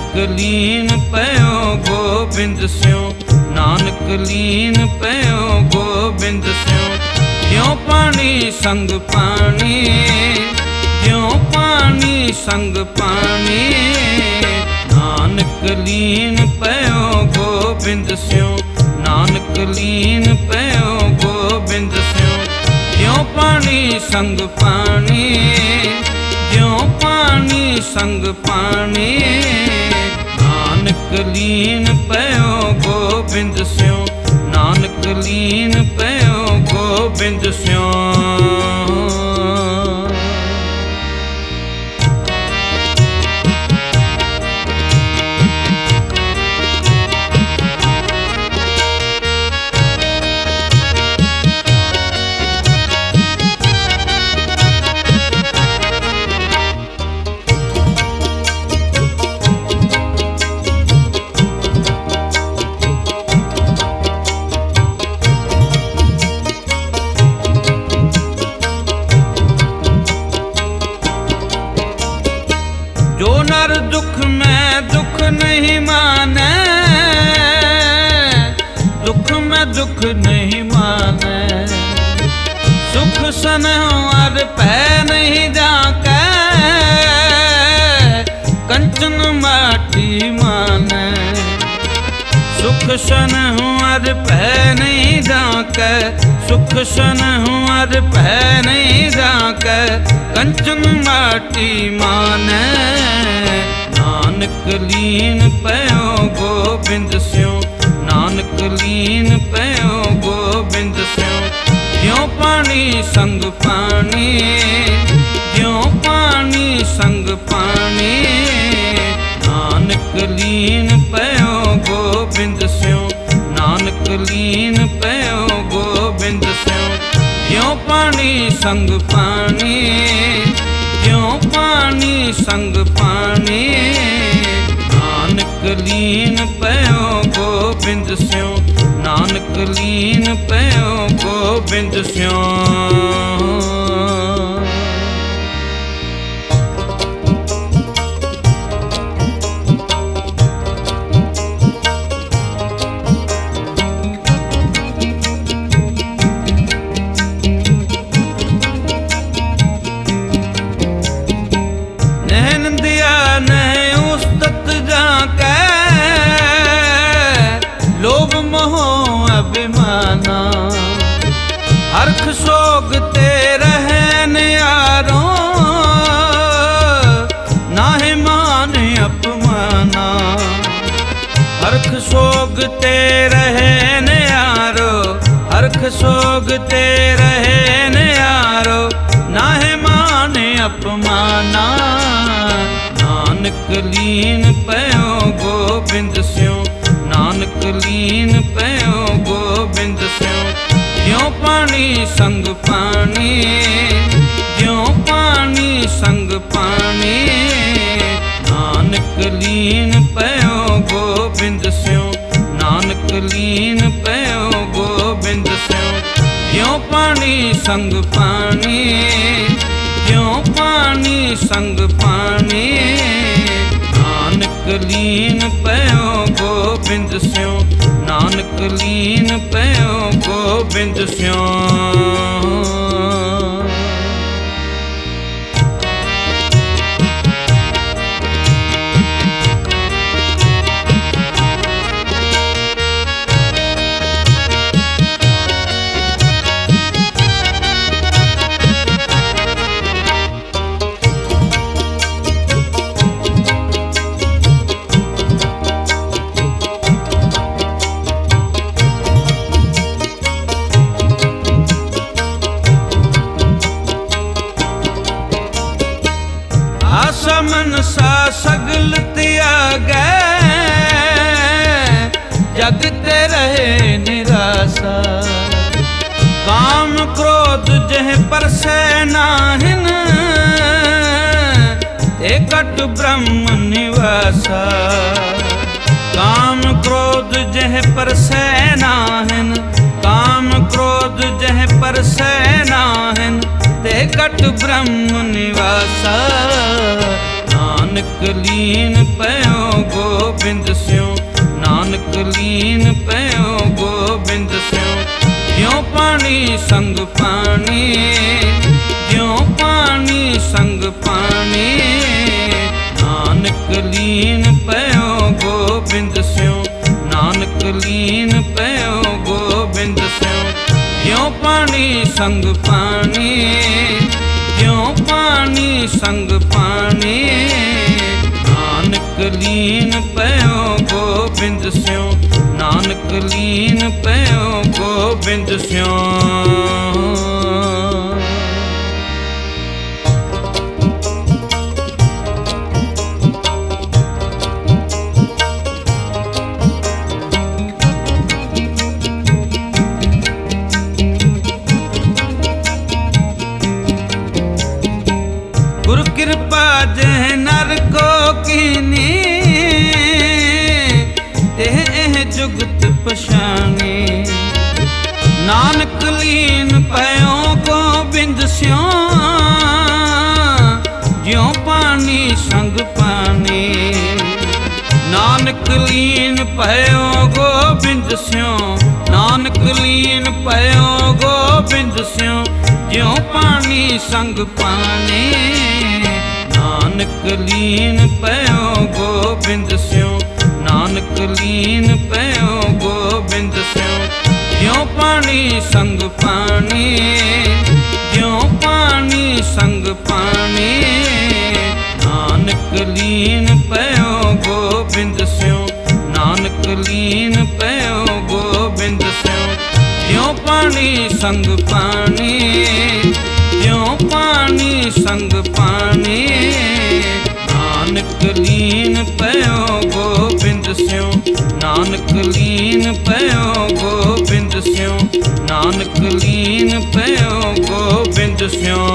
नानक लीन पयो गोबिंद स्यों, नानक लीन पयो गोबिंद स्यों। ज्यों पानी संग पानी, ज्यों पानी संग पानी, नानक लीन पयो गोबिंद स्यों, नानक लीन पयो गोबिंद स्यों। ज्यों पानी संग पानी, ज्यों पानी संग पानी, नानक लीन पयो गोबिंद स्यों, नानक लीन पयो गोबिंद स्यों। जो नर दुख में दुख नहीं माने, दुख में दुख नहीं माने, सुख सन और पै नहीं जाके, कंचन माटी माने। सुख सन और पै नहीं जाके, सुख सन और पै नहीं जाके, कंचन माटी माने। नानक लीन पयो गोबिंद स्यों, नानक लीन पयो गोबिंद स्यों। ज्यों पानी संग पानी, ज्यों पानी संग पानी, नानक लीन पयो गोबिंद स्यों, नानक लीन पयो गोबिंद स्यों। ज्यों पानी संग पानी, ज्यों पानी संग पानी, नानक लीन पयो गोबिंद स्यों, नानक लीन पयो गोबिंद स्यों। लोभ मोह अभिमाना, हरख सोग ते रहन यारो, नाहे मान अपमाना। हरख सोग ते रहन यारो, हरख सोग ते रहन यारो, नाहे मान अपमाना। नानक लीन पयो गोबिंद स्यों, नानक लीन पयो गोबिंद स्यों। ज्यों पानी संग पानी, ज्यों पानी संग पानी, नानक लीन पयो गोबिंद स्यों, नानक लीन पयो गोबिंद स्यों। ज्यों पानी संग पानी, ज्यों पानी संग पानी, नानक लीन पयो गोबिंद स्यों, नानक लीन पयो गोबिंद स्यों। मनसा सगल त्यागै, जग ते रहे निराशा। काम क्रोध जह परसै नाहिन, एकट ब्रह्म निवासा। काम क्रोध जह परसै नाहिन, काम क्रोध जह परसै नाहिन, ते कट ब्रह्म निवासा। ਨਾਨਕ ਲੀਨ ਪਇਓ ਗੋਬਿੰਦ ਸਿਉ, ਨਾਨਕ ਲੀਨ ਪਇਓ ਗੋਬਿੰਦ ਸਿਉ। ਜਿਉ ਪਾਣੀ ਸੰਗ ਪਾਣੀ, ਜਿਉ ਪਾਣੀ ਸੰਗ ਪਾਣੀ, ਨਾਨਕ ਲੀਨ ਪਇਓ ਗੋਬਿੰਦ ਸਿਉ, ਨਾਨਕ ਲੀਨ ਪਇਓ ਗੋਬਿੰਦ ਸਿਉ। ਜਿਉ ਪਾਣੀ ਸੰਗ ਪਾਣੀ, ਜਿਉ ਪਾਣੀ ਸੰਗ ਪਾਣੀ, ਨਾਨਕ ਲੀਨ ਪਇਓ ਗੋਬਿੰਦ ਸਿਉ, ਨਾਨਕ ਲੀਨ ਪਇਓ ਗੋਬਿੰਦ ਸਿਉ। गुरु कृपा जह नर को कीनी, एह जुगत पछाने। नानक लीन पयो गोबिंद सिउ, ज्यों पानी संग पानी। नानक लीन पयो गोबिंद सिउ, नानक लीन पयो गोबिंद सिउ, ज्यों पानी संग पानी। नानक लीन पयो गोबिंद सिउ, नानक लीन पयो गोबिंद सिउ, ज्यों पानी संग पानी, ज्यों पानी संग पानी। नानक लीन पयो गोबिंद सिउ, नानक लीन पयो गोबिंद सिउ, ज्यों पानी संग पानी, ज्यों पानी संग पानी। नानक लीन पयो गोबिंद सिउ, नानक लीन पयो गोबिंद सिउ, नानक लीन पयो गोबिंद सिउ।